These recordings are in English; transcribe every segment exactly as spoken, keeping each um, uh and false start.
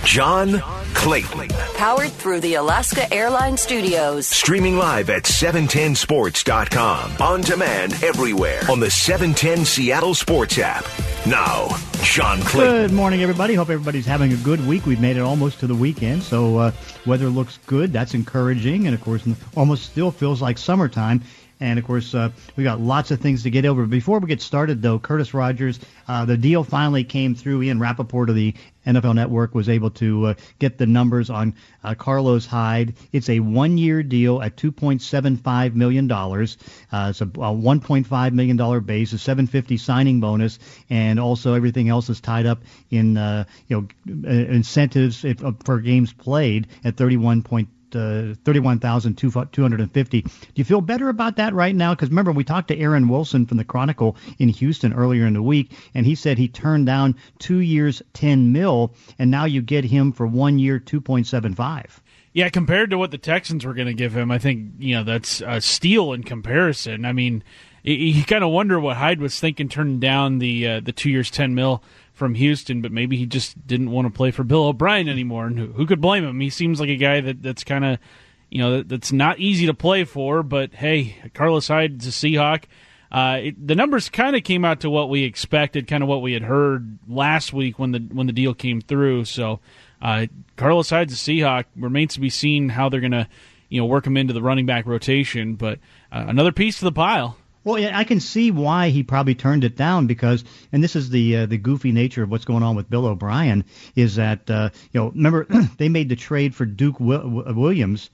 John Clayton. Powered through the Alaska Airlines Studios. Streaming live at seven ten sports dot com. On demand everywhere on the seven ten Seattle Sports app. Now, John Clayton. Good morning, everybody. Hope everybody's having a good week. We've made it almost to the weekend, so uh, weather looks good. That's encouraging, and of course, almost still feels like summertime. And, of course, uh, we got lots of things to get over. Before we get started, though, Curtis Rogers, uh, the deal finally came through. Ian Rappaport of the N F L Network was able to uh, get the numbers on uh, Carlos Hyde. It's a one-year deal at two point seven five million dollars. Uh, it's a, a one point five million dollars base, a seven hundred fifty dollars signing bonus, and also everything else is tied up in uh, you know incentives if, uh, for games played at thirty-one point. Uh, thirty-one thousand two hundred fifty. Do you feel better about that right now? Because remember, we talked to Aaron Wilson from the Chronicle in Houston earlier in the week, and he said he turned down two years, ten mil, and now you get him for one year, two point seven five. Yeah, compared to what the Texans were going to give him, I think you know that's a steal in comparison. I mean, you kind of wonder what Hyde was thinking turning down the uh, the two years, ten mil from Houston, but maybe he just didn't want to play for Bill O'Brien anymore, and who, who could blame him? He seems like a guy that, that's kind of, you know, that, that's not easy to play for, but hey, Carlos Hyde's a Seahawk. Uh, it, the numbers kind of came out to what we expected, kind of what we had heard last week when the when the deal came through. So uh, Carlos Hyde's a Seahawk. Remains to be seen how they're going to, you know, work him into the running back rotation, but uh, another piece to the pile. Well, yeah, I can see why he probably turned it down because, and this is the uh, the goofy nature of what's going on with Bill O'Brien, is that, uh, you know, remember they made the trade for Duke Williams,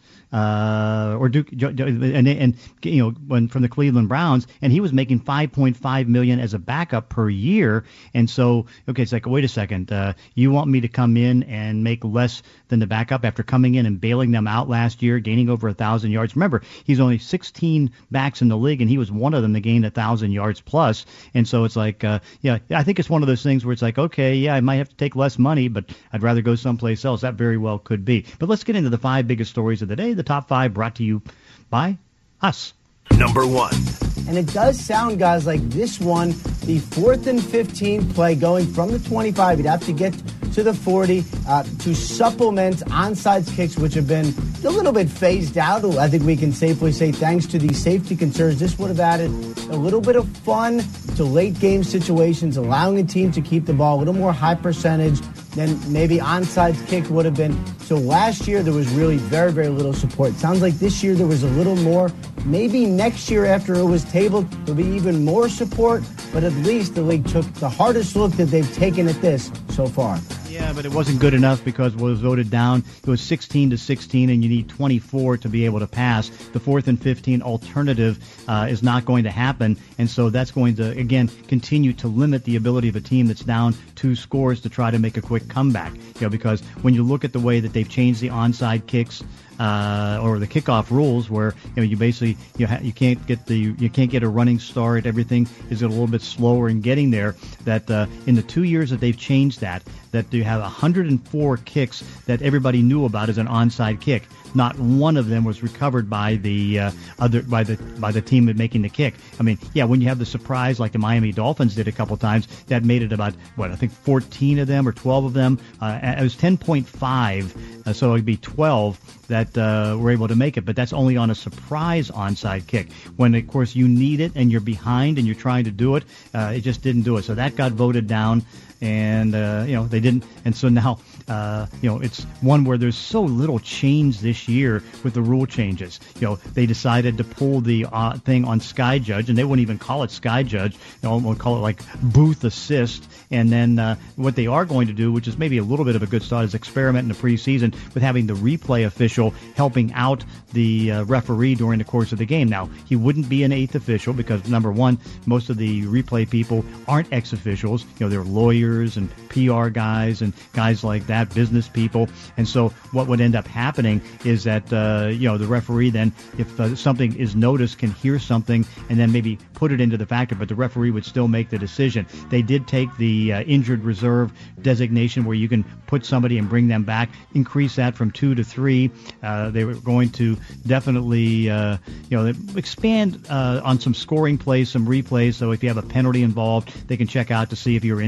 uh, or Duke, and, and you know, when from the Cleveland Browns, and he was making five point five million dollars as a backup per year, and so, okay, it's like, wait a second, uh, you want me to come in and make less than the backup after coming in and bailing them out last year, gaining over a thousand yards? Remember, he's only sixteen backs in the league, and he was one of them that gained a thousand yards plus. And so it's like, uh, yeah, I think it's one of those things where it's like, okay, yeah, I might have to take less money, but I'd rather go someplace else. That very well could be. But let's get into the five biggest stories of the day. The top five brought to you by us. Number one. And it does sound, guys, like this one, the fourth and fifteen play going from the twenty-five. You'd have to get to the forty uh, to supplement onside kicks, which have been a little bit phased out. I think we can safely say thanks to the safety concerns, this would have added a little bit of fun to late game situations, allowing a team to keep the ball a little more high percentage than maybe onside kick would have been. So last year there was really very, very little support. Sounds like this year there was a little more. Maybe next year after it was tabled, there'll be even more support, but at least the league took the hardest look that they've taken at this so far. Yeah, but it wasn't good enough because it was voted down. It was sixteen to sixteen, and you need twenty-four to be able to pass. The fourth and fifteen alternative uh, is not going to happen, and so that's going to, again, continue to limit the ability of a team that's down two scores to try to make a quick comeback. You know, because when you look at the way that they've changed the onside kicks, Uh, or the kickoff rules, where you know you basically you ha- you can't get the you can't get a running start. Everything is a little bit slower in getting there. That uh, in the two years that they've changed that, that you have one hundred four kicks that everybody knew about as an onside kick. Not one of them was recovered by the uh, other by the by the team making the kick. I mean, yeah, when you have the surprise like the Miami Dolphins did a couple times, that made it about what I think fourteen of them or twelve of them. Uh, it was ten point five, uh, so it'd be twelve that uh, were able to make it, but that's only on a surprise onside kick. When, of course, you need it and you're behind and you're trying to do it, uh, it just didn't do it. So that got voted down, and uh, you know they didn't. And so now, uh, you know, it's one where there's so little change this year with the rule changes. You know, they decided to pull the uh, thing on Sky Judge, and they wouldn't even call it Sky Judge. You know, we'll call it like booth assist. And then uh, what they are going to do, which is maybe a little bit of a good start, is experiment in the preseason with having the replay official helping out the uh, referee during the course of the game. Now, he wouldn't be an eighth official because, number one, most of the replay people aren't ex-officials. You know, they're lawyers and P R guys and guys like that, business people. And so what would end up happening is that, uh, you know, the referee then, if uh, something is noticed, can hear something and then maybe put it into the factor, but the referee would still make the decision. They did take the uh, injured reserve designation where you can put somebody and bring them back, increase that from two to three. Uh, they were going to definitely, uh, you know, expand uh, on some scoring plays, some replays. So if you have a penalty involved, they can check out to see if you're in the end zone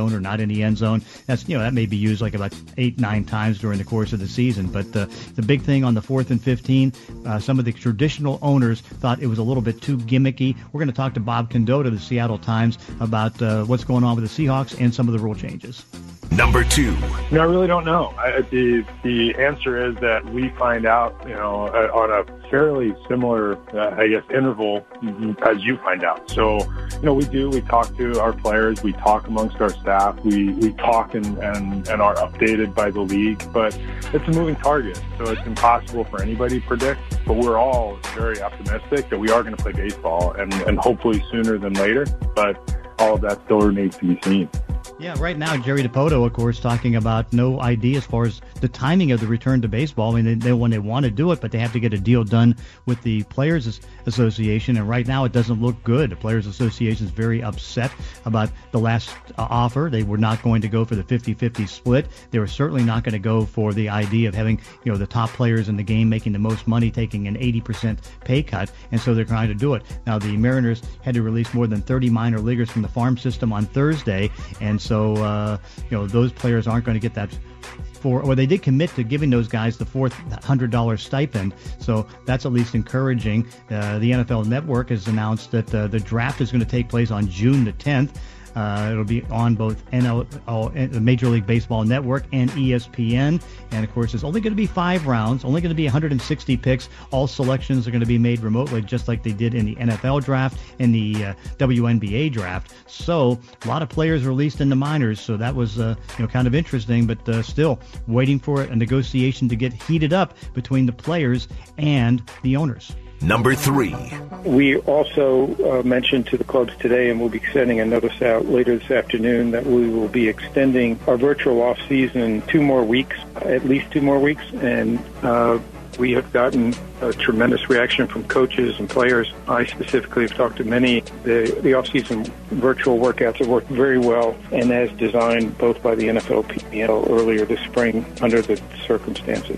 zone or not in the end zone. That's, you know, that may be used like about eight, nine times during the course of the season. But uh, the big thing on the fourth and fifteen, uh, some of the traditional owners thought it was a little bit too gimmicky. We're going to talk to Bob Condotta of the Seattle Times about uh, what's going on with the Seahawks and some of the rule changes. Number two. No, I really don't know. I, the the answer is that we find out, you know, uh, on a fairly similar, uh, I guess, interval as you find out. So, you know, we do. We talk to our players. We talk amongst our staff. We we talk and, and, and are updated by the league. But it's a moving target, so it's impossible for anybody to predict. But we're all very optimistic that we are going to play baseball, and, and hopefully sooner than later. But all of that still remains to be seen. Yeah, right now, Jerry DiPoto, of course, talking about no idea as far as the timing of the return to baseball. I mean, they, they when they want to do it, but they have to get a deal done with the Players Association, and right now it doesn't look good. The Players Association is very upset about the last uh, offer. They were not going to go for the fifty-fifty split. They were certainly not going to go for the idea of having, you know, the top players in the game making the most money, taking an eighty percent pay cut, and so they're trying to do it. Now, the Mariners had to release more than thirty minor leaguers from the farm system on Thursday, and so So, uh, you know, those players aren't going to get that for, or they did commit to giving those guys the fourth one hundred dollars stipend. So that's at least encouraging. Uh, the N F L Network has announced that uh, the draft is going to take place on June the tenth. Uh, it'll be on both N L, the Major League Baseball Network and E S P N. And, of course, it's only going to be five rounds, only going to be one hundred sixty picks. All selections are going to be made remotely, just like they did in the N F L draft and the uh, W N B A draft. So a lot of players released in the minors, so that was uh, you know, kind of interesting, but uh, still waiting for a negotiation to get heated up between the players and the owners. Number three. We also uh, mentioned to the clubs today, and we'll be sending a notice out later this afternoon, that we will be extending our virtual off-season two more weeks, at least two more weeks, and uh, we have gotten a tremendous reaction from coaches and players. I specifically have talked to many. The, the off-season virtual workouts have worked very well, and as designed both by the N F L P L earlier this spring under the circumstances.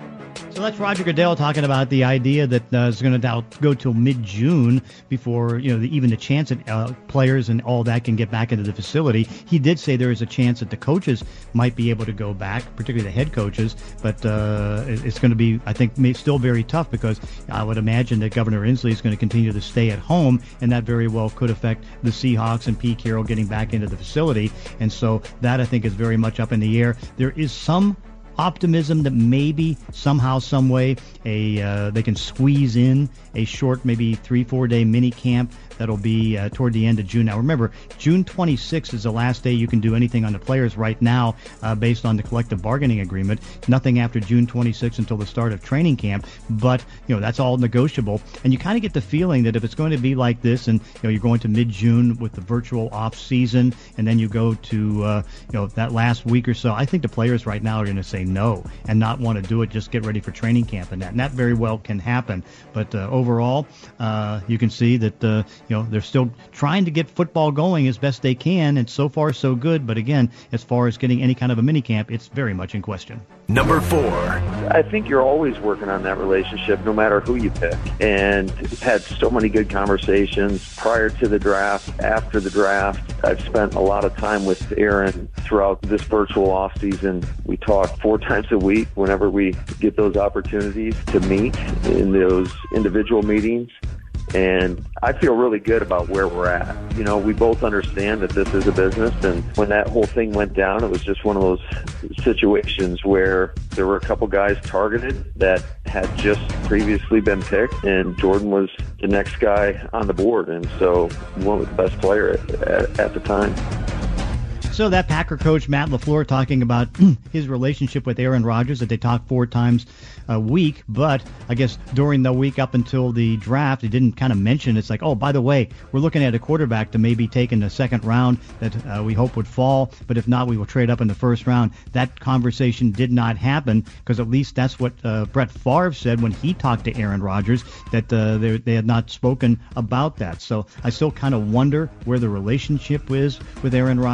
So that's Roger Goodell talking about the idea that uh, it's going to go till mid-June before, you know, the, even the chance that uh, players and all that can get back into the facility. He did say there is a chance that the coaches might be able to go back, particularly the head coaches, but uh, it's going to be, I think, may, still very tough, because I would imagine that Governor Inslee is going to continue to stay at home, and that very well could affect the Seahawks and Pete Carroll getting back into the facility. And so that, I think, is very much up in the air. There is some optimism that maybe somehow, some way, a uh, they can squeeze in a short, maybe three, four day mini camp that'll be uh, toward the end of June. Now, remember, June twenty-sixth is the last day you can do anything on the players right now, uh, based on the collective bargaining agreement. Nothing after June twenty-sixth until the start of training camp. But, you know, that's all negotiable. And you kind of get the feeling that if it's going to be like this, and, you know, you're going to mid-June with the virtual off season, and then you go to, uh, you know, that last week or so, I think the players right now are going to say no and not want to do it, just get ready for training camp and that. And that very well can happen. But uh, overall, uh, you can see that, uh, you know, they're still trying to get football going as best they can, and so far so good. But again, as far as getting any kind of a mini camp, it's very much in question. Number four. I think you're always working on that relationship, no matter who you pick. And had so many good conversations prior to the draft, after the draft. I've spent a lot of time with Aaron throughout this virtual off season. We talk four times a week whenever we get those opportunities to meet in those individual meetings. And I feel really good about where we're at. You know, we both understand that this is a business, and when that whole thing went down, it was just one of those situations where there were a couple guys targeted that had just previously been picked, and Jordan was the next guy on the board, and so one was the best player at, at, at the time. So that Packer coach, Matt LaFleur, talking about his relationship with Aaron Rodgers, that they talk four times a week. But I guess during the week up until the draft, he didn't kind of mention. It's like, oh, by the way, we're looking at a quarterback to maybe take in the second round that uh, we hope would fall. But if not, we will trade up in the first round. That conversation did not happen, because at least that's what uh, Brett Favre said when he talked to Aaron Rodgers, that uh, they, they had not spoken about that. So I still kind of wonder where the relationship is with Aaron Rodgers and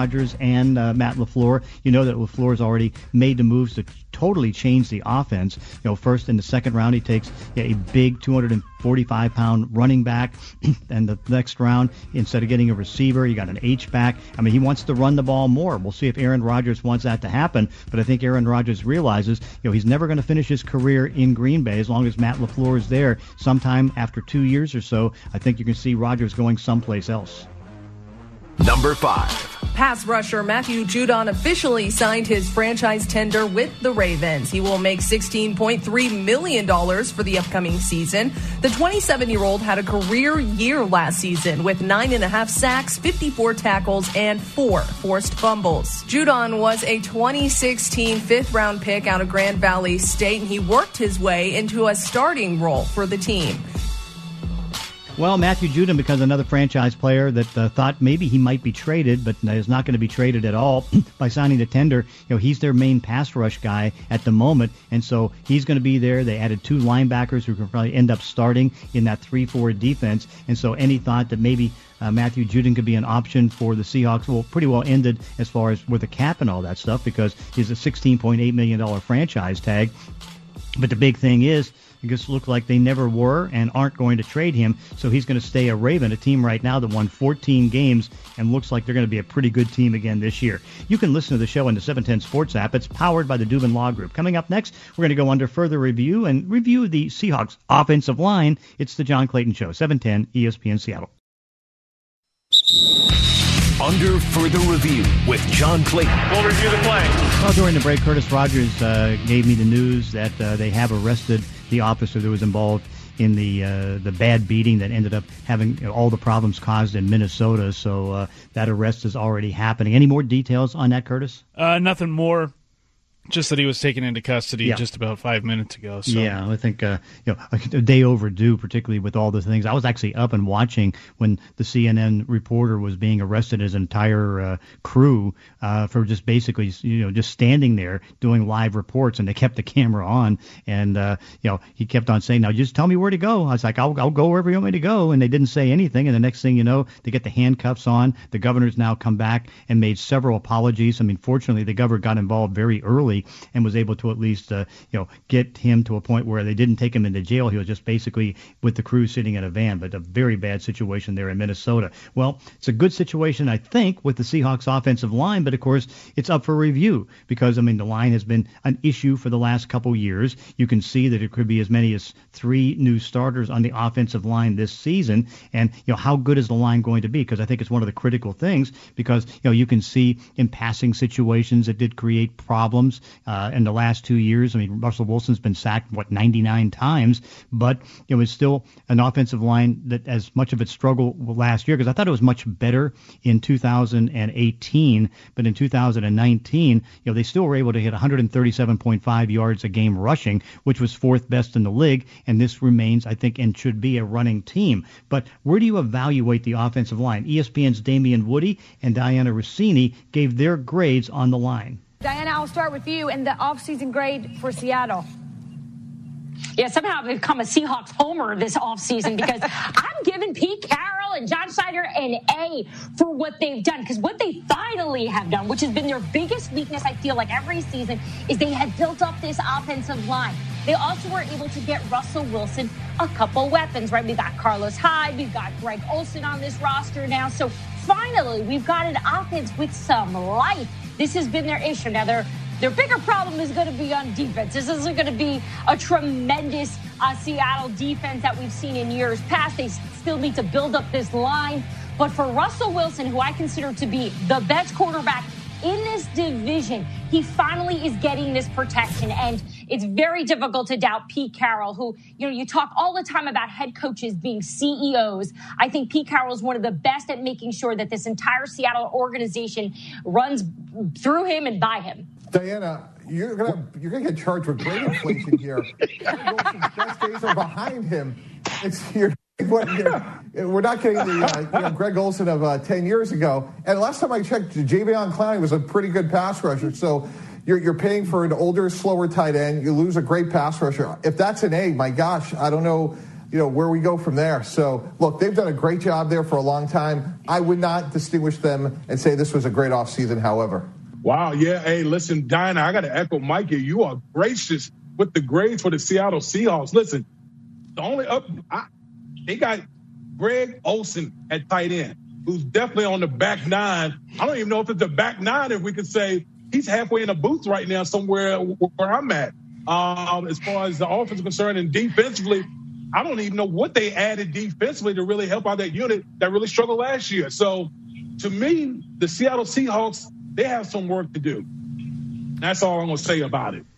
and uh, Matt LaFleur. You know that LaFleur's already made the moves to totally change the offense. You know, first in the second round, he takes yeah, a big two hundred forty-five pound running back, and the next round, instead of getting a receiver, you got an H-back. I mean, he wants to run the ball more. We'll see if Aaron Rodgers wants that to happen, but I think Aaron Rodgers realizes, you know, he's never going to finish his career in Green Bay as long as Matt LaFleur is there. Sometime after two years or so, I think you can see Rodgers going someplace else. Number five. Pass rusher Matthew Judon officially signed his franchise tender with the Ravens. He will make sixteen point three million dollars for the upcoming season. The twenty-seven-year-old had a career year last season with nine and a half sacks, fifty-four tackles, and four forced fumbles. Judon was a twenty sixteen fifth-round pick out of Grand Valley State, and he worked his way into a starting role for the team. Well, Matthew Judon becomes another franchise player that uh, thought maybe he might be traded, but is not going to be traded at all by signing the tender. You know, he's their main pass rush guy at the moment, and so he's going to be there. They added two linebackers who can probably end up starting in that three four defense, and so any thought that maybe uh, Matthew Judon could be an option for the Seahawks, well, pretty well ended as far as with the cap and all that stuff, because he's a sixteen point eight million dollars franchise tag. But the big thing is, it just looked like they never were and aren't going to trade him, so he's going to stay a Raven, a team right now that won fourteen games and looks like they're going to be a pretty good team again this year. You can listen to the show in the seven ten Sports app. It's powered by the Dubin Law Group. Coming up next, we're going to go under further review and review the Seahawks offensive line. It's the John Clayton Show, seven ten E S P N Seattle. Under further review with John Clayton. We'll review the play. Well, during the break, Curtis Rogers uh, gave me the news that uh, they have arrested the officer that was involved in the uh, the bad beating that ended up having you know, all the problems caused in Minnesota. So uh, that arrest is already happening. Any more details on that, Curtis? Uh, nothing more. Just that he was taken into custody yeah. just about five minutes ago. So. Yeah, I think uh, you know a day overdue, particularly with all the things. I was actually up and watching when the C N N reporter was being arrested, his entire uh, crew uh, for just basically you know just standing there doing live reports, and they kept the camera on, and uh, you know he kept on saying, "Now just tell me where to go." I was like, "I'll, I'll go wherever you want me to go," and they didn't say anything. And the next thing you know, they get the handcuffs on. The governor's now come back and made several apologies. I mean, fortunately, the governor got involved very early and was able to at least, uh, you know, get him to a point where they didn't take him into jail. He was just basically with the crew sitting in a van, but a very bad situation there in Minnesota. Well, it's a good situation, I think, with the Seahawks offensive line, but of course, it's up for review because, I mean, the line has been an issue for the last couple years. You can see that it could be as many as three new starters on the offensive line this season. And, you know, how good is the line going to be? Because I think it's one of the critical things because, you know, you can see in passing situations it did create problems. Uh, in the last two years, I mean, Russell Wilson's been sacked, what, ninety-nine times, but it was still an offensive line that as much of its struggle last year, because I thought it was much better in two thousand eighteen, but in two thousand nineteen, you know, they still were able to hit one thirty-seven point five yards a game rushing, which was fourth best in the league, and this remains, I think, and should be a running team. But where do you evaluate the offensive line? E S P N's Damian Woody and Diana Rossini gave their grades on the line. Diana, I'll start with you and the offseason grade for Seattle. Yeah, somehow I've become a Seahawks homer this offseason because I'm giving Pete Carroll and John Schneider an A for what they've done. Because what they finally have done, which has been their biggest weakness, I feel like every season, is they have built up this offensive line. They also were able to get Russell Wilson a couple weapons, right? We've got Carlos Hyde, we've got Greg Olsen on this roster now. So finally, we've got an offense with some life. This has been their issue. Now, their their bigger problem is going to be on defense. This isn't going to be a tremendous uh, Seattle defense that we've seen in years past. They still need to build up this line. But for Russell Wilson, who I consider to be the best quarterback in this division, he finally is getting this protection. And it's very difficult to doubt Pete Carroll, who, you know, you talk all the time about head coaches being C E Os. I think Pete Carroll is one of the best at making sure that this entire Seattle organization runs through him and by him. Diana, you're gonna you're gonna get charged with grade inflation here. Wilson's best days are behind him. It's you're, we're not getting the uh, you know, Greg Olsen of uh, ten years ago. And last time I checked, Jadeveon Clowney was a pretty good pass rusher. So you're you're paying for an older, slower tight end. You lose a great pass rusher. If that's an A, my gosh, I don't know you know, where we go from there. So, look, they've done a great job there for a long time. I would not distinguish them and say this was a great offseason, however. Wow, yeah. Hey, listen, Diana, I got to echo Mike here. You are gracious with the grades for the Seattle Seahawks. Listen, the only up, I, they got Greg Olsen at tight end, who's definitely on the back nine. I don't even know if it's the back nine, if we could say he's halfway in the booth right now somewhere where I'm at. Um, as far as the offense is concerned, and defensively, I don't even know what they added defensively to really help out that unit that really struggled last year. So, to me, the Seattle Seahawks, they have some work to do. That's all I'm going to say about it.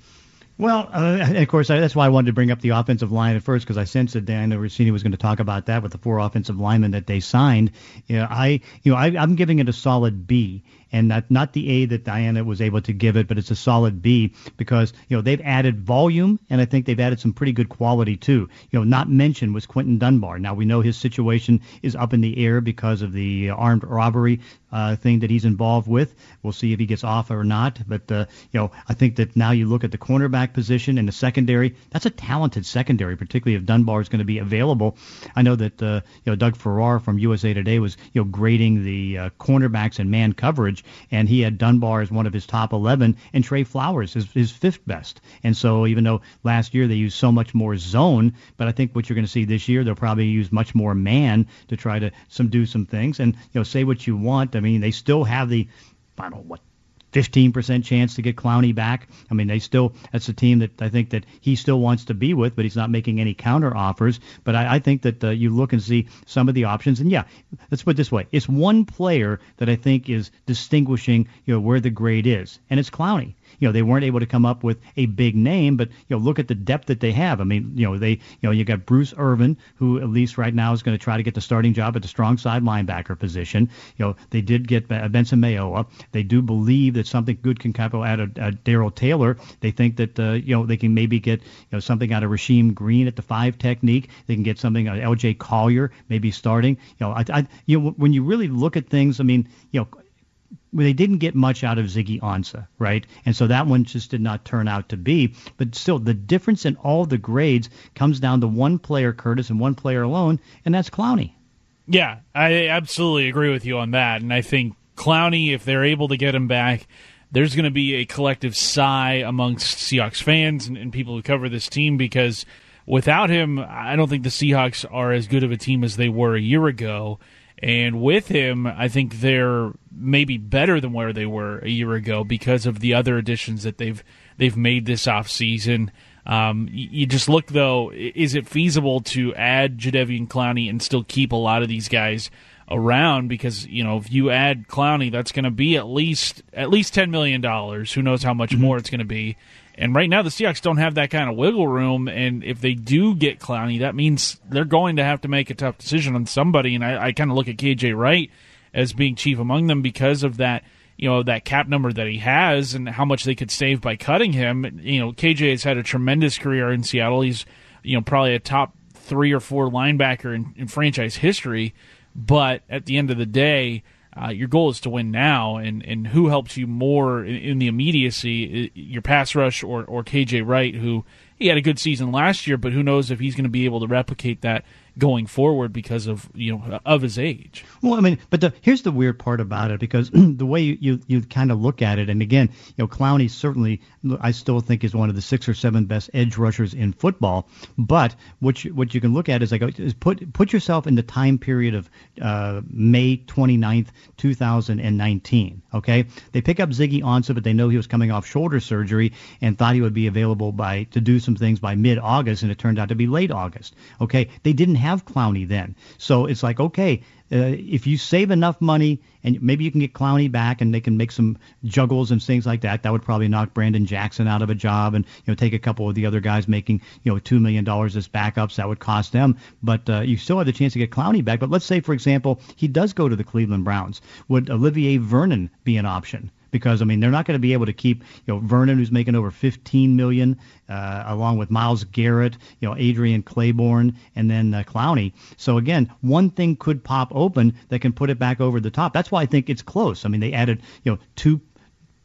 Well, uh, of course, I, that's why I wanted to bring up the offensive line at first, because I sensed that Dan Rossini was going to talk about that with the four offensive linemen that they signed. You know, I, you know, I, I'm giving it a solid B. And not, not the A that Diana was able to give it, but it's a solid B because, you know, they've added volume, and I think they've added some pretty good quality, too. You know, not mentioned was Quinton Dunbar. Now, we know his situation is up in the air because of the armed robbery uh, thing that he's involved with. We'll see if he gets off or not. But, uh, you know, I think that now you look at the cornerback position and the secondary. That's a talented secondary, particularly if Dunbar is going to be available. I know that, uh, you know, Doug Farrar from U S A Today was, you know, grading the uh, cornerbacks and man coverage, and he had Dunbar as one of his top eleven, and Trey Flowers is his fifth best. And so even though last year they used so much more zone, but I think what you're going to see this year, they'll probably use much more man to try to some do some things. And, you know, say what you want. I mean, they still have the, I don't know, what, fifteen percent chance to get Clowney back. I mean, they still, that's a team that I think that he still wants to be with, but he's not making any counter offers. But I, I think that uh, you look and see some of the options. And yeah, let's put it this way. It's one player that I think is distinguishing, you know, where the grade is, and it's Clowney. You know, they weren't able to come up with a big name, but, you know, look at the depth that they have. I mean, you know, they, you know, you got Bruce Irvin, who at least right now is going to try to get the starting job at the strong side linebacker position. You know, they did get Benson Mayowa. They do believe that something good can come out of uh, Daryl Taylor. They think that, uh, you know, they can maybe get, you know, something out of Rasheem Green at the five technique. They can get something out of L J Collier, maybe starting. You know, I, I, you know, when you really look at things, I mean, you know, they didn't get much out of Ziggy Ansah, right? And so that one just did not turn out to be. But still, the difference in all the grades comes down to one player, Curtis, and one player alone, and that's Clowney. Yeah, I absolutely agree with you on that. And I think Clowney, if they're able to get him back, there's going to be a collective sigh amongst Seahawks fans and, and people who cover this team, because without him, I don't think the Seahawks are as good of a team as they were a year ago. And with him, I think they're maybe better than where they were a year ago because of the other additions that they've they've made this offseason. Um, you, you just look, though, is it feasible to add Jadeveon Clowney and still keep a lot of these guys around? Because, you know, if you add Clowney, that's going to be at least at least ten million dollars. Who knows how much more it's going to be. And right now the Seahawks don't have that kind of wiggle room, and if they do get Clowney, that means they're going to have to make a tough decision on somebody. And I, I kind of look at K J Wright as being chief among them because of that, you know, that cap number that he has and how much they could save by cutting him. You know, K J has had a tremendous career in Seattle. He's, you know, probably a top three or four linebacker in, in franchise history. But at the end of the day, Uh, your goal is to win now, and, and who helps you more in, in the immediacy, your pass rush or, or K J Wright, who he had a good season last year, but who knows if he's going to be able to replicate that going forward because of, you know, of his age. Well, I mean, but the, here's the weird part about it, because the way you, you, you kind of look at it, and again, you know, Clowney certainly, I still think is one of the six or seven best edge rushers in football. But what you, what you can look at is like is put put yourself in the time period of uh, May twenty-ninth, two thousand nineteen. Okay, they pick up Ziggy Ansah, but they know he was coming off shoulder surgery and thought he would be available by to do some things by mid-August, and it turned out to be late August. Okay, they didn't have Clowney then. So it's like, okay, uh, if you save enough money and maybe you can get Clowney back and they can make some juggles and things like that, that would probably knock Brandon Jackson out of a job and, you know, take a couple of the other guys making, you know, two million dollars as backups. That would cost them. But uh, you still have the chance to get Clowney back. But let's say, for example, he does go to the Cleveland Browns. Would Olivier Vernon be an option? Because, I mean, they're not going to be able to keep, you know, Vernon, who's making over fifteen million dollars, uh, along with Myles Garrett, you know, Adrian Claiborne, and then uh, Clowney. So, again, one thing could pop open that can put it back over the top. That's why I think it's close. I mean, they added, you know, two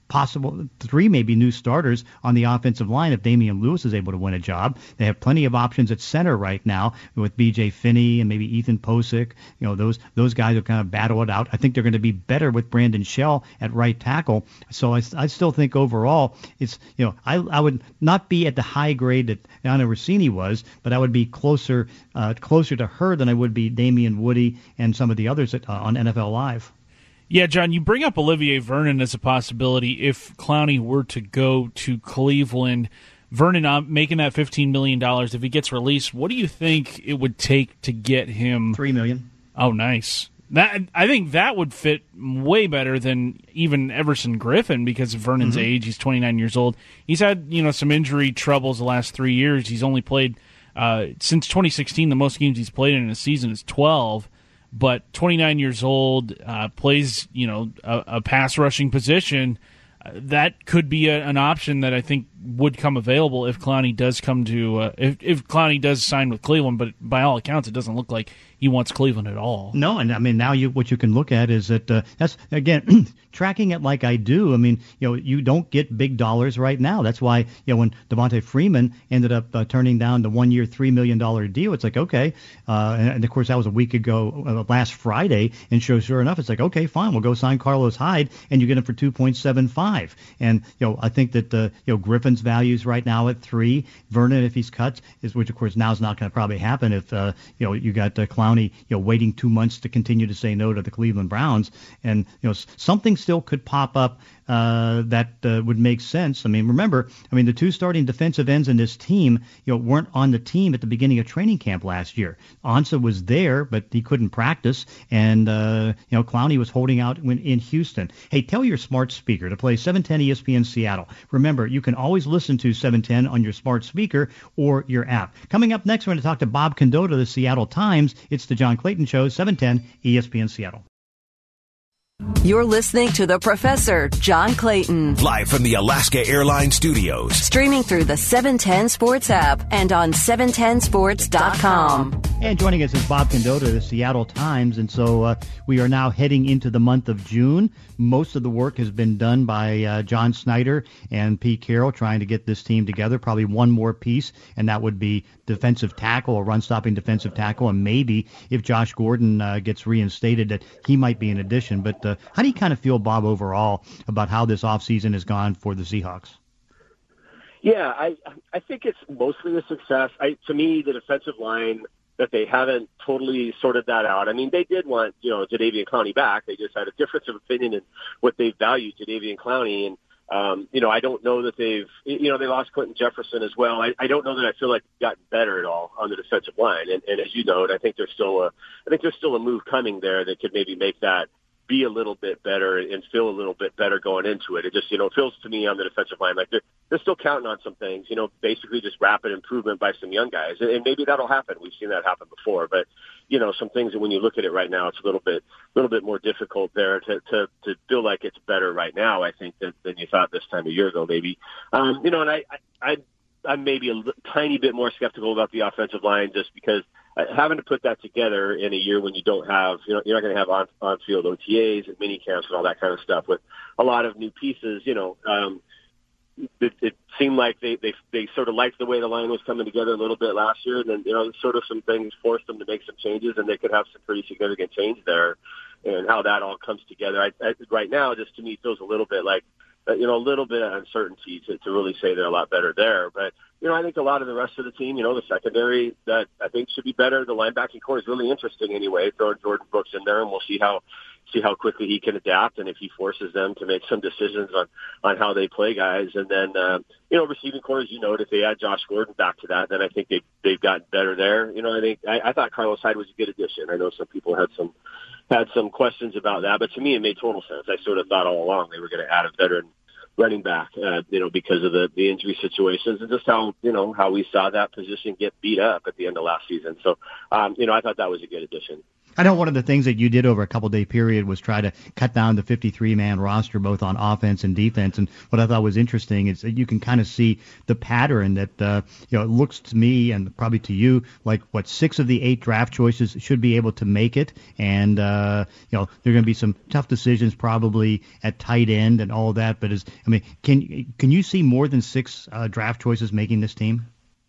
possible three maybe new starters on the offensive line if Damian Lewis is able to win a job. They have plenty of options at center right now with B J Finney and maybe Ethan Posick. You know, those those guys will kind of battle it out. I think they're going to be better with Brandon Shell at right tackle. So I, I still think overall it's, you know, I, I would not be at the high grade that Anna Rossini was, but I would be closer uh, closer to her than I would be Damian Woody and some of the others at, uh, on N F L Live. Yeah, John, you bring up Olivier Vernon as a possibility if Clowney were to go to Cleveland. Vernon uh, making that fifteen million dollars, if he gets released, what do you think it would take to get him? Three million dollars. Oh, nice. That I think that would fit way better than even Everson Griffin because of Vernon's mm-hmm. age. He's twenty-nine years old. He's had, you know, some injury troubles the last three years. He's only played uh, since twenty sixteen. The most games he's played in a season is twelve. But twenty-nine years old, uh, plays, you know, a, a pass rushing position. Uh, that could be a, an option that I think would come available if Clowney does come to uh, if if Clowney does sign with Cleveland. But by all accounts, it doesn't look like he wants Cleveland at all. No, and I mean now you what you can look at is that uh, that's again tracking it like I do. I mean, you know, you don't get big dollars right now. That's why, you know, when Devontae Freeman ended up uh, turning down the one-year, three million dollars deal, it's like, okay. Uh, and, and, of course, that was a week ago, uh, last Friday. And sure, sure enough, it's like, okay, fine, we'll go sign Carlos Hyde, and you get him for two point seven five. And, you know, I think that, uh, you know, Griffin's values right now at three. Vernon, if he's cut, is which, of course, now is not going to probably happen if, uh, you know, you got uh, Clowney, you know, waiting two months to continue to say no to the Cleveland Browns. And, you know, something still could pop up Uh, that uh, would make sense. I mean, remember, I mean, the two starting defensive ends in this team, you know, weren't on the team at the beginning of training camp last year. Ansah was there, but he couldn't practice, and uh, you know, Clowney was holding out when in Houston. Hey, tell your smart speaker to play seven ten E S P N Seattle. Remember, you can always listen to seven ten on your smart speaker or your app. Coming up next, we're going to talk to Bob Condotta of the Seattle Times. It's the John Clayton Show, seven ten E S P N Seattle. You're listening to The Professor, John Clayton. Live from the Alaska Airlines Studios. Streaming through the seven ten Sports app and on seven ten sports dot com. And joining us is Bob Condotta of the Seattle Times. And so uh, we are now heading into the month of June. Most of the work has been done by uh, John Snyder and Pete Carroll trying to get this team together. Probably one more piece, and that would be defensive tackle or run-stopping defensive tackle. And maybe if Josh Gordon uh, gets reinstated, that he might be an addition. But uh, how do you kind of feel, Bob, overall about how this offseason has gone for the Seahawks? Yeah, I I think it's mostly a success. I, to me, the defensive line, that they haven't totally sorted that out. I mean, they did want, you know, Jadeveon Clowney back. They just had a difference of opinion in what they value Jadeveon Clowney. And, um, you know, I don't know that they've, you know, they lost Quentin Jefferson as well. I, I don't know that I feel like it's gotten better at all on the defensive line. And, and as you know, I think there's still a, I think there's still a move coming there that could maybe make that be a little bit better and feel a little bit better going into it. It just, you know, feels to me on the defensive line like they're, they're still counting on some things, you know, basically just rapid improvement by some young guys. And, and maybe that'll happen. We've seen that happen before. But, you know, some things that when you look at it right now, it's a little bit a little bit more difficult there to, to, to feel like it's better right now, I think, than, than you thought this time a year ago maybe. Um, you know, and I, I, I I'm maybe a l- tiny bit more skeptical about the offensive line just because having to put that together in a year when you don't have, you know, you're not going to have on, on-field O T As and mini camps and all that kind of stuff with a lot of new pieces, you know, um, it, it seemed like they, they, they sort of liked the way the line was coming together a little bit last year. And then, you know, sort of some things forced them to make some changes and they could have some pretty significant change there and how that all comes together. I, I, right now, just to me, feels a little bit like, you know, a little bit of uncertainty to, to really say they're a lot better there. But, you know, I think a lot of the rest of the team, you know, the secondary that I think should be better. The linebacking core is really interesting anyway, throwing Jordan Brooks in there, and we'll see how see how quickly he can adapt and if he forces them to make some decisions on, on how they play guys. And then, uh, you know, receiving core, as you know, if they add Josh Gordon back to that, then I think they, they've gotten better there. You know, I think I, I thought Carlos Hyde was a good addition. I know some people had some had some questions about that, but to me it made total sense. I sort of thought all along they were going to add a veteran running back, uh, you know, because of the, the injury situations and just how, you know, how we saw that position get beat up at the end of last season. So, um, you know, I thought that was a good addition. I know one of the things that you did over a couple day period was try to cut down the fifty-three man roster both on offense and defense. And what I thought was interesting is that you can kind of see the pattern that uh, you know it looks to me and probably to you like what six of the eight draft choices should be able to make it, and uh, you know there are going to be some tough decisions probably at tight end and all of that. But is I mean, can can you see more than six uh, draft choices making this team?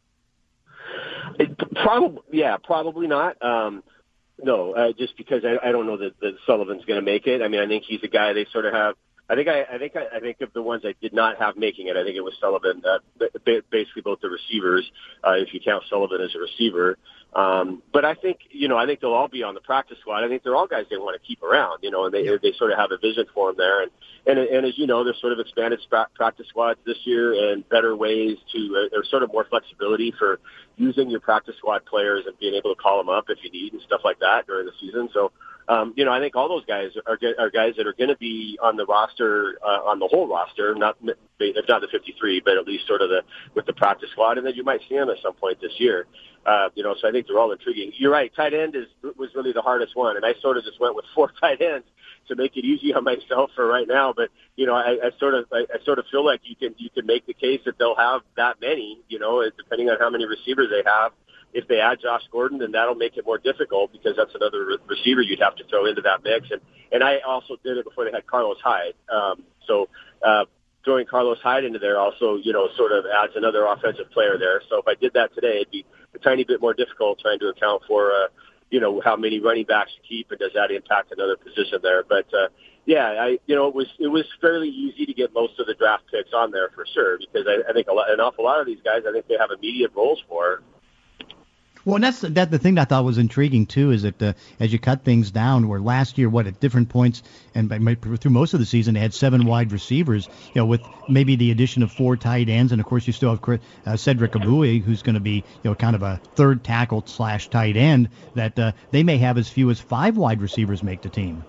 It, probably, yeah, probably not. Um, no, uh, just because I, I don't know that, that Sullivan's going to make it. I mean, I think he's a guy they sort of have. I think I, I think I, I think of the ones I did not have making it. I think it was Sullivan, uh, basically both the receivers, uh, if you count Sullivan as a receiver. Um, but I think, you know, I think they'll all be on the practice squad. I think they're all guys they want to keep around, you know, and they they sort of have a vision for them there. And and, and as you know, there's sort of expanded practice squads this year and better ways to, uh, there's sort of more flexibility for using your practice squad players and being able to call them up if you need and stuff like that during the season. So, um, you know, I think all those guys are are guys that are going to be on the roster, uh, on the whole roster, not if not the fifty-three, but at least sort of the with the practice squad, and then you might see them at some point this year. Uh, you know, so I think they're all intriguing. You're right. Tight end is was really the hardest one, and I sort of just went with four tight ends to make it easy on myself for right now. But you know, I, I sort of I, I sort of feel like you can you can make the case that they'll have that many. You know, depending on how many receivers they have. If they add Josh Gordon, then that'll make it more difficult because that's another re- receiver you'd have to throw into that mix. And and I also did it before they had Carlos Hyde. Um, so. Uh, Throwing Carlos Hyde into there also, you know, sort of adds another offensive player there. So if I did that today, it'd be a tiny bit more difficult trying to account for, uh, you know, how many running backs you keep and does that impact another position there. But, uh, yeah, I, you know, it was it was fairly easy to get most of the draft picks on there for sure because I, I think a lot, an awful lot of these guys, I think they have immediate roles for. Well, and that's that. The thing that I thought was intriguing too is that uh, as you cut things down, where last year, what at different points and by, through most of the season, they had seven wide receivers. You know, with maybe the addition of four tight ends, and of course you still have Chris, uh, Cedric Abui, who's going to be you know kind of a third tackle slash tight end. That uh, they may have as few as five wide receivers make the team.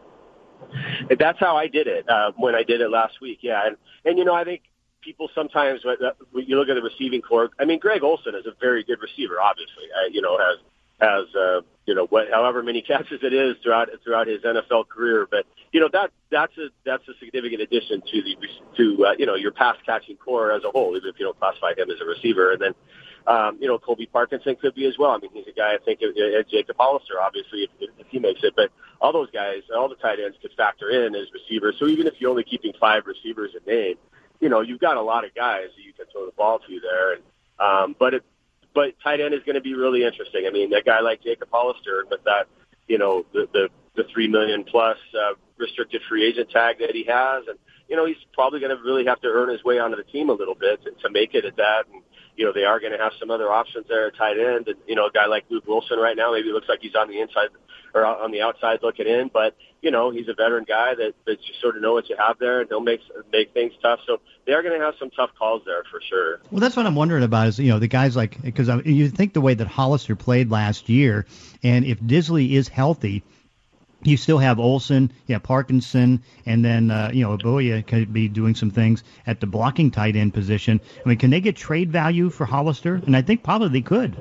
That's how I did it uh, when I did it last week. Yeah, and and you know I think. People sometimes, when you look at the receiving corps, I mean, Greg Olsen is a very good receiver, obviously, uh, you know, has, has, uh, you know, what, however many catches it is throughout, throughout his N F L career. But, you know, that, that's a, that's a significant addition to the, to, uh, you know, your pass catching core as a whole, even if you don't classify him as a receiver. And then, um, you know, Colby Parkinson could be as well. I mean, he's a guy, I think, uh, Jacob Hollister, obviously, if, if he makes it, but all those guys, all the tight ends could factor in as receivers. So even if you're only keeping five receivers a name, you know, you've got a lot of guys that you can throw the ball to there. And, um, but it, but tight end is going to be really interesting. I mean, a guy like Jacob Hollister with that, you know, the, the, the three million plus, uh, restricted free agent tag that he has. And, you know, he's probably going to really have to earn his way onto the team a little bit to, to make it at that. And, you know, they are going to have some other options there at tight end. And, you know, a guy like Luke Wilson right now, maybe looks like he's on the inside or on the outside looking in, but, you know, he's a veteran guy that, that you sort of know what you have there, and he'll make make things tough. So they are going to have some tough calls there for sure. Well, that's what I'm wondering about is, you know, the guys like, because you think the way that Hollister played last year, and if Disley is healthy, you still have Olsen, yeah, Parkinson, and then, uh, you know, Aboya could be doing some things at the blocking tight end position. I mean, can they get trade value for Hollister? And I think probably they could.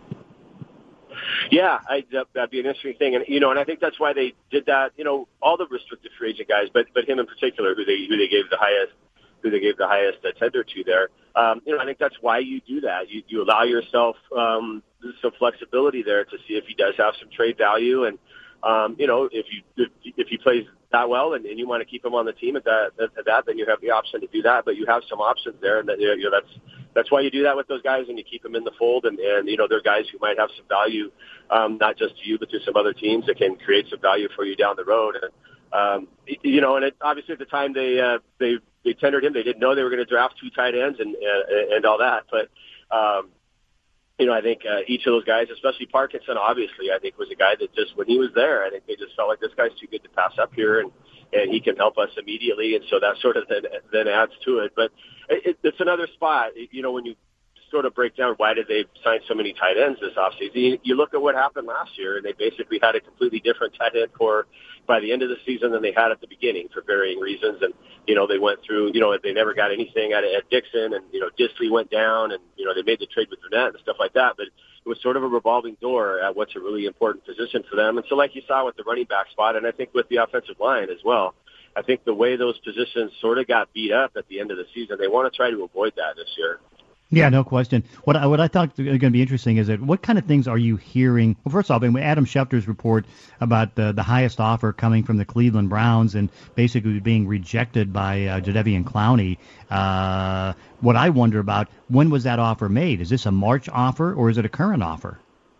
Yeah, I, that, that'd be an interesting thing, and you know, and I think that's why they did that. You know, all the restricted free agent guys, but but him in particular, who they who they gave the highest, who they gave the highest uh, tender to there. Um, you know, I think that's why you do that. You you allow yourself um, some flexibility there to see if he does have some trade value, and um, you know, if you if, if he plays that well and, and you want to keep him on the team at that at that, then you have the option to do that. But you have some options there, and that, you know that's. That's why you do that with those guys, and you keep them in the fold. And, and you know, they're guys who might have some value, um, not just to you, but to some other teams that can create some value for you down the road. And, um, you know, and it, obviously at the time they, uh, they, they tendered him, they didn't know they were going to draft two tight ends and, and, and all that. But, um, you know, I think uh, each of those guys, especially Parkinson, obviously, I think was a guy that just, when he was there, I think they just felt like this guy's too good to pass up here, and, and he can help us immediately. And so that sort of then, then adds to it. But it, it's another spot, you know, when you sort of break down why did they sign so many tight ends this offseason, you, you look at what happened last year, and they basically had a completely different tight end core by the end of the season than they had at the beginning for varying reasons. And, you know, they went through, you know, they never got anything out of Ed Dixon, and, you know, Disley went down, and, you know, they made the trade with Burnett and stuff like that. But it was sort of a revolving door at what's a really important position for them. And so like you saw with the running back spot, and I think with the offensive line as well, I think the way those positions sort of got beat up at the end of the season, they want to try to avoid that this year. Yeah, no question. What I, what I thought was going to be interesting is that what kind of things are you hearing? Well, first off, Adam Schefter's report about the, the highest offer coming from the Cleveland Browns and basically being rejected by uh, Jadeveon Clowney. Uh, what I wonder about, when was that offer made? Is this a March offer or is it a current offer?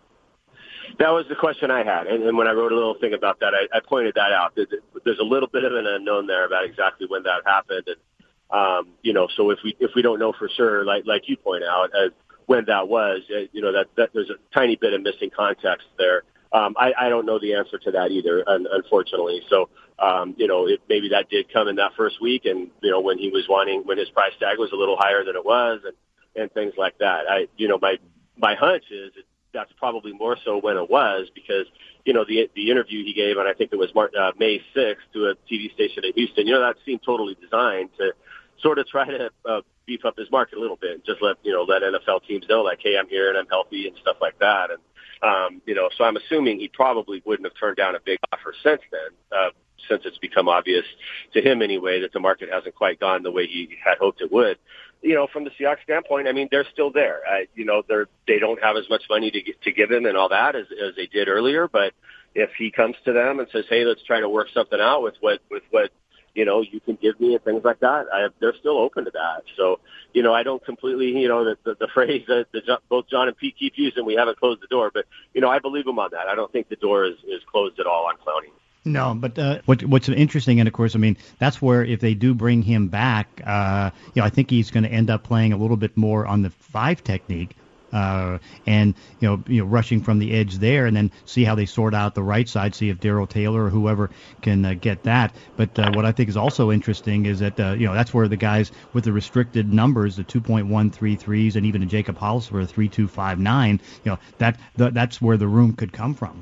That was the question I had, and, and when I wrote a little thing about that, I, I pointed that out. There's a little bit of an unknown there about exactly when that happened, and Um, you know, so if we if we don't know for sure, like like you point out, uh, when that was, uh, you know, that, that there's a tiny bit of missing context there. Um, I, I don't know the answer to that either, un- unfortunately. So, um, you know, it, maybe that did come in that first week, and you know, when he was wanting, when his price tag was a little higher than it was, and and things like that. I, you know, my my hunch is that that's probably more so when it was, because you know the the interview he gave, and I think it was March, uh, May sixth to a T V station in Houston. You know, that seemed totally designed to sort of try to uh, beef up his market a little bit, and just let you know let N F L teams know, like, hey, I'm here and I'm healthy and stuff like that. And um, you know, so I'm assuming he probably wouldn't have turned down a big offer since then, uh, since it's become obvious to him anyway that the market hasn't quite gone the way he had hoped it would. You know, from the Seahawks standpoint, I mean, they're still there. I, you know, they're they don't have as much money to get, to give him and all that as, as they did earlier. But if he comes to them and says, hey, let's try to work something out with what with what. you know, you can give me and things like that, I, they're still open to that. So, you know, I don't completely, you know, the, the, the phrase that the, both John and Pete keep using, we haven't closed the door. But, you know, I believe them on that. I don't think the door is, is closed at all on Clowney. No, but uh, what, what's interesting, and of course, I mean, that's where if they do bring him back, uh, you know, I think he's going to end up playing a little bit more on the five technique. Uh, and, you know, you know, rushing from the edge there, and then see how they sort out the right side, see if Darrell Taylor or whoever can uh, get that. But uh, what I think is also interesting is that, uh, you know, that's where the guys with the restricted numbers, the two point one three threes, and even a Jacob Hollister, a three two five nine, you know, that the, that's where the room could come from.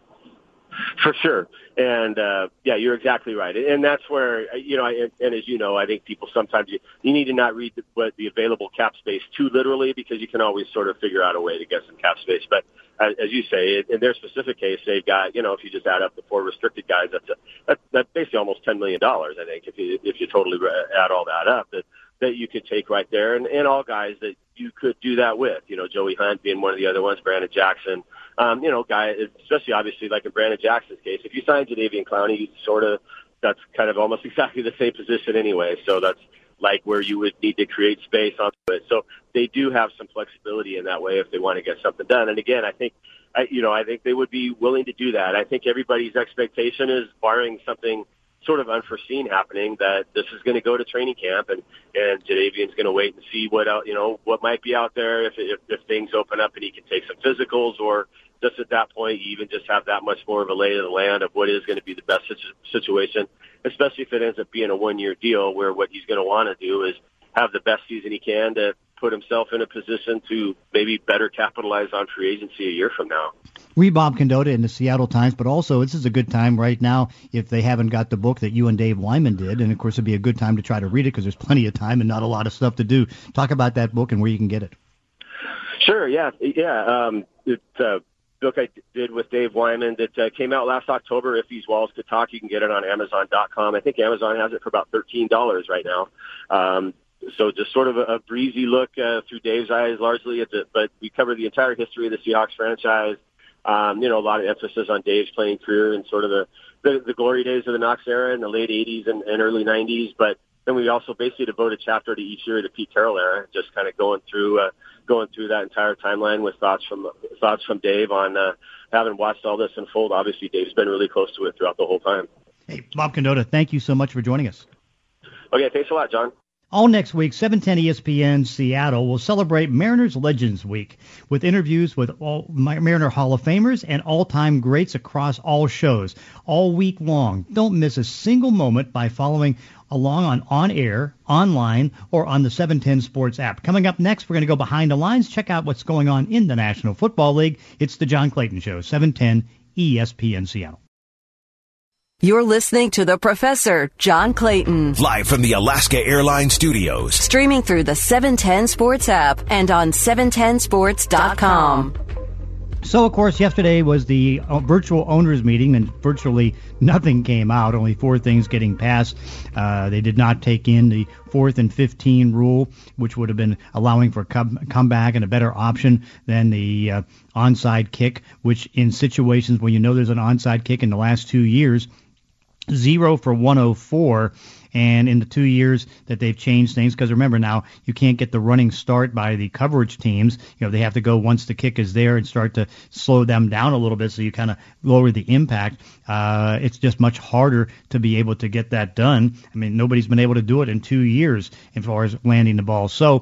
For sure. And, uh, yeah, you're exactly right. And that's where, you know, and, and as you know, I think people sometimes, you, you need to not read the, what the available cap space too literally, because you can always sort of figure out a way to get some cap space. But as, as you say, in their specific case, they've got, you know, if you just add up the four restricted guys, that's a, that, that's basically almost ten million dollars, I think, if you, if you totally add all that up, that, that you could take right there, and, and all guys that you could do that with, you know, Joey Hunt being one of the other ones, Brandon Jackson, um, you know, guy, especially obviously like in Brandon Jackson's case, if you sign Jadeveon Clowney, sort of, that's kind of almost exactly the same position anyway. So that's like where you would need to create space onto it. So they do have some flexibility in that way if they want to get something done. And again, I think, I, you know, I think they would be willing to do that. I think everybody's expectation is, barring something sort of unforeseen happening, that this is going to go to training camp, and and Jadeveon's going to wait and see what out, you know, what might be out there if, if if things open up and he can take some physicals, or just at that point you even just have that much more of a lay of the land of what is going to be the best situation, especially if it ends up being a one-year deal where what he's going to want to do is have the best season he can to put himself in a position to maybe better capitalize on free agency a year from now. Read Bob Condotta in the Seattle Times, but also this is a good time right now if they haven't got the book that you and Dave Wyman did, and of course it'd be a good time to try to read it because there's plenty of time and not a lot of stuff to do. Talk about that book and where you can get it. Sure, yeah. Yeah, um, it's a book I did with Dave Wyman that uh, came out last October, If These Walls Could Talk. You can get it on Amazon dot com. I think Amazon has it for about thirteen dollars right now. Um, So just sort of a, a breezy look uh, through Dave's eyes largely at the, but we cover the entire history of the Seahawks franchise. Um, you know, a lot of emphasis on Dave's playing career and sort of the, the, the glory days of the Knox era in the late eighties and, and early nineties. But then we also basically devote a chapter to each year of the Pete Carroll era, just kind of going through, uh, going through that entire timeline with thoughts from, thoughts from Dave on, uh, having watched all this unfold. Obviously, Dave's been really close to it throughout the whole time. Hey, Bob Condotta, thank you so much for joining us. Okay, thanks a lot, John. All next week, seven ten E S P N Seattle will celebrate Mariners Legends Week with interviews with all Mariner Hall of Famers and all-time greats across all shows, all week long. Don't miss a single moment by following along on on-air, online, or on the seven ten Sports app. Coming up next, we're going to go behind the lines, check out what's going on in the National Football League. It's the John Clayton Show, seven ten E S P N Seattle. You're listening to The Professor, John Clayton. Live from the Alaska Airlines Studios. Streaming through the seven ten Sports app and on seven ten sports dot com. So, of course, yesterday was the uh, virtual owners meeting, and virtually nothing came out, only four things getting passed. Uh, they did not take in the fourth and fifteen rule, which would have been allowing for come, comeback and a better option than the uh, onside kick, which in situations when you know there's an onside kick in the last two years, zero for one oh four. And in the two years that they've changed things, because remember now, you can't get the running start by the coverage teams. You know, they have to go once the kick is there and start to slow them down a little bit so you kind of lower the impact. Uh, it's just much harder to be able to get that done. I mean, nobody's been able to do it in two years as far as landing the ball. So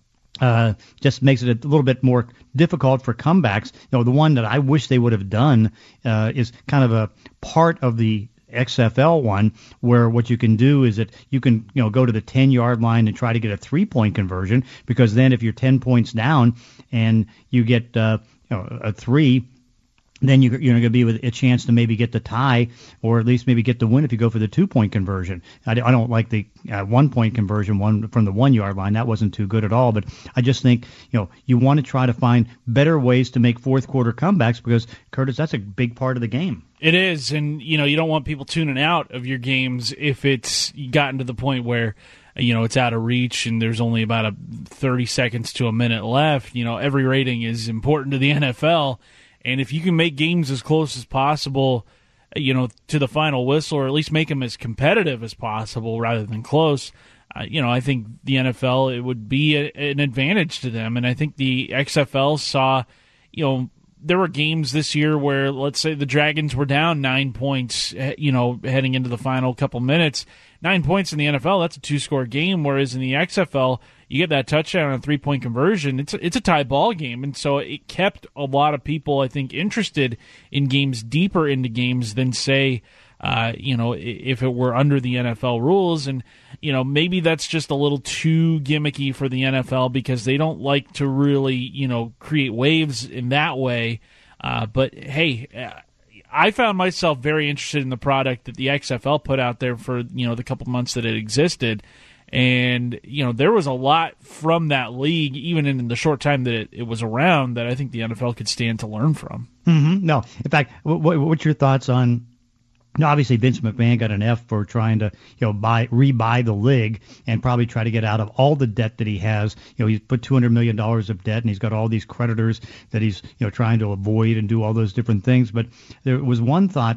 uh, just makes it a little bit more difficult for comebacks. You know, the one that I wish they would have done uh, is kind of a part of the X F L one, where what you can do is that you can, you know, go to the ten-yard line and try to get a three-point conversion, because then if you're ten points down and you get uh, you know, a three, then you're, you're going to be with a chance to maybe get the tie, or at least maybe get the win if you go for the two-point conversion. I, I don't like the uh, one-point conversion one from the one-yard line. That wasn't too good at all. But I just think, you know, you want to try to find better ways to make fourth-quarter comebacks, because, Curtis, that's a big part of the game. It is, and, you know, you don't want people tuning out of your games if it's gotten to the point where, you know, it's out of reach and there's only about a thirty seconds to a minute left. You know, every rating is important to the N F L. And if you can make games as close as possible, you know, to the final whistle, or at least make them as competitive as possible rather than close, uh, you know, I think the N F L, it would be a, an advantage to them. And I think the X F L saw, you know, there were games this year where, let's say, the Dragons were down nine points, you know, heading into the final couple minutes. Nine points in the N F L, that's a two-score game, whereas in the X F L, you get that touchdown on a three-point conversion, it's a, it's a tie ball game. And so it kept a lot of people, I think, interested in games deeper into games than, say, uh, you know, if it were under the N F L rules. And, you know, maybe that's just a little too gimmicky for the N F L because they don't like to really, you know, create waves in that way. Uh, but, hey, I found myself very interested in the product that the X F L put out there for, you know, the couple months that it existed. And, you know, there was a lot from that league, even in the short time that it, it was around, that I think the N F L could stand to learn from. Mm-hmm. No. In fact, what, what's your thoughts on, you know, obviously Vince McMahon got an F for trying to, you know, buy, rebuy the league and probably try to get out of all the debt that he has. You know, he's put two hundred million dollars of debt and he's got all these creditors that he's, you know, trying to avoid and do all those different things. But there was one thought,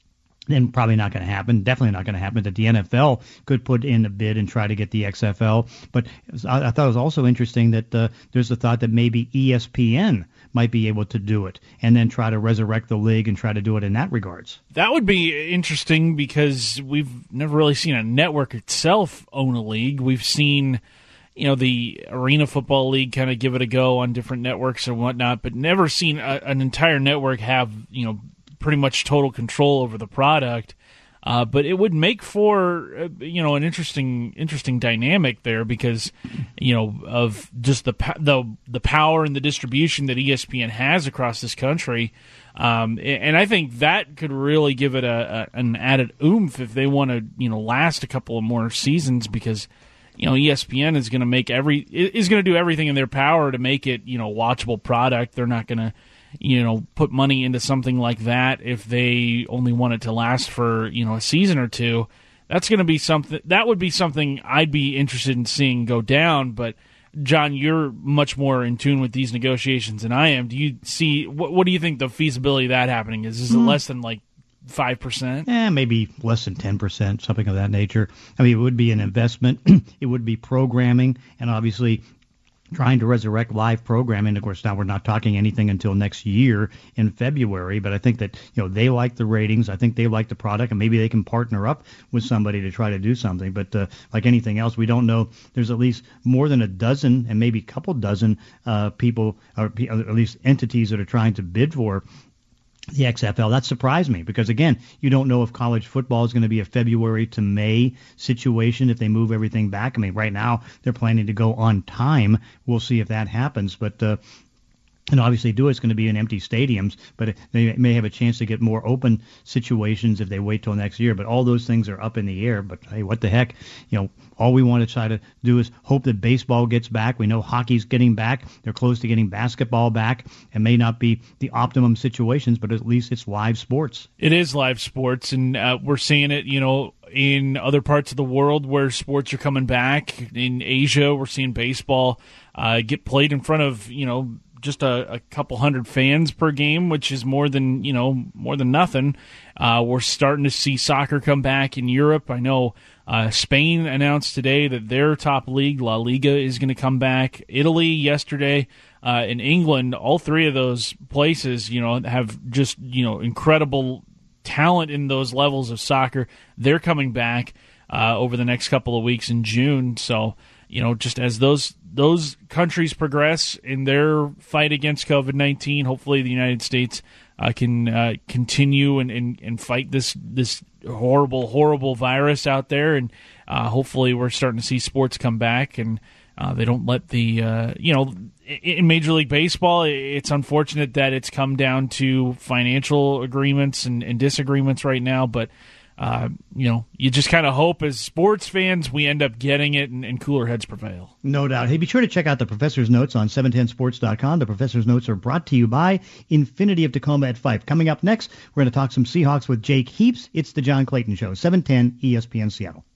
and probably not going to happen, definitely not going to happen, that the N F L could put in a bid and try to get the X F L. But I, I thought it was also interesting that uh, there's a thought that maybe E S P N might be able to do it and then try to resurrect the league and try to do it in that regards. That would be interesting because we've never really seen a network itself own a league. We've seen, you know, the Arena Football League kind of give it a go on different networks and whatnot, but never seen a, an entire network have, you know, pretty much total control over the product. Uh, but it would make for, uh, you know, an interesting, interesting dynamic there because, you know, of just the the the power and the distribution that E S P N has across this country, um, and I think that could really give it a, a an added oomph if they want to, you know, last a couple of more seasons because, you know, E S P N is going to make every is going to do everything in their power to make it, you know, watchable product. They're not going to, you know, put money into something like that if they only want it to last for, you know, a season or two. That's going to be something that would be something I'd be interested in seeing go down. But John, you're much more in tune with these negotiations than I am. Do you see what, what do you think the feasibility of that happening is? Is it mm. less than like five percent? Eh, maybe less than ten percent, something of that nature. I mean, it would be an investment. It would be programming, and obviously trying to resurrect live programming. Of course, now we're not talking anything until next year in February, but I think that, you know, they like the ratings. I think they like the product, and maybe they can partner up with somebody to try to do something. But uh, like anything else, we don't know. There's at least more than a dozen and maybe a couple dozen uh, people, or at least entities that are trying to bid for the X F L. That surprised me because, again, you don't know if college football is going to be a February to May situation if they move everything back. I mean, right now they're planning to go on time. We'll see if that happens. But uh, And obviously do it, it's going to be in empty stadiums, but they may have a chance to get more open situations if they wait till next year. But all those things are up in the air. But hey, what the heck? You know, all we want to try to do is hope that baseball gets back. We know hockey's getting back. They're close to getting basketball back. It may not be the optimum situations, but at least it's live sports. It is live sports, and uh, we're seeing it, you know, in other parts of the world where sports are coming back. In Asia, we're seeing baseball uh, get played in front of, you know, just a, a couple hundred fans per game, which is more than, you know, more than nothing. Uh, we're starting to see soccer come back in Europe. I know uh, Spain announced today that their top league, La Liga, is going to come back. Italy yesterday, uh, in England, all three of those places, you know, have just, you know, incredible talent in those levels of soccer. They're coming back uh, over the next couple of weeks in June. So, you know, just as those those countries progress in their fight against COVID nineteen, hopefully the United States uh, can uh, continue and, and, and fight this this horrible, horrible virus out there. And uh, hopefully we're starting to see sports come back, and uh, they don't let the, uh, you know, in Major League Baseball, it's unfortunate that it's come down to financial agreements and, and disagreements right now, but Uh, you know, you just kind of hope as sports fans we end up getting it and, and cooler heads prevail. No doubt. Hey, be sure to check out the Professor's Notes on seven ten sports dot com. The Professor's Notes are brought to you by Infinity of Tacoma at Fife. Coming up next, we're going to talk some Seahawks with Jake Heaps. It's the John Clayton Show, seven ten E S P N Seattle.